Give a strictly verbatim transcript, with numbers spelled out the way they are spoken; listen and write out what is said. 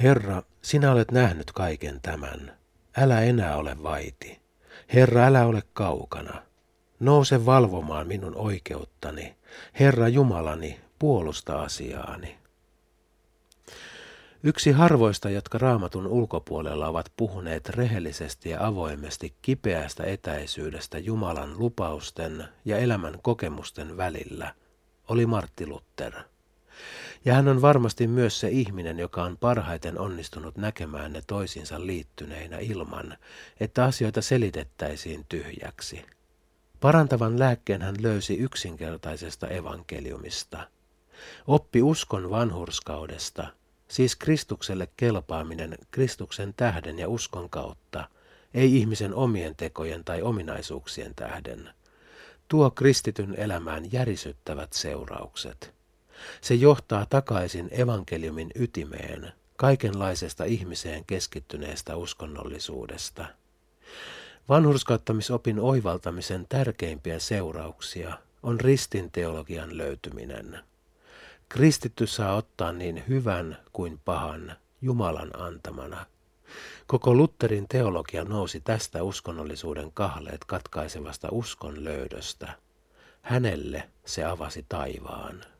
Herra, sinä olet nähnyt kaiken tämän. Älä enää ole vaiti. Herra, älä ole kaukana. Nouse valvomaan minun oikeuttani. Herra Jumalani, puolusta asiaani. Yksi harvoista, jotka Raamatun ulkopuolella ovat puhuneet rehellisesti ja avoimesti kipeästä etäisyydestä Jumalan lupausten ja elämän kokemusten välillä, oli Martti Luther. Ja hän on varmasti myös se ihminen, joka on parhaiten onnistunut näkemään ne toisiinsa liittyneinä ilman, että asioita selitettäisiin tyhjäksi. Parantavan lääkkeen hän löysi yksinkertaisesta evankeliumista. Oppi uskon vanhurskaudesta, siis Kristukselle kelpaaminen Kristuksen tähden ja uskon kautta, ei ihmisen omien tekojen tai ominaisuuksien tähden. Tuo kristityn elämään järisyttävät seuraukset. Se johtaa takaisin evankeliumin ytimeen, kaikenlaisesta ihmiseen keskittyneestä uskonnollisuudesta. Vanhurskauttamisopin oivaltamisen tärkeimpiä seurauksia on ristin teologian löytyminen. Kristitty saa ottaa niin hyvän kuin pahan Jumalan antamana. Koko Lutherin teologia nousi tästä uskonnollisuuden kahleet katkaisevasta uskon löydöstä. Hänelle se avasi taivaan.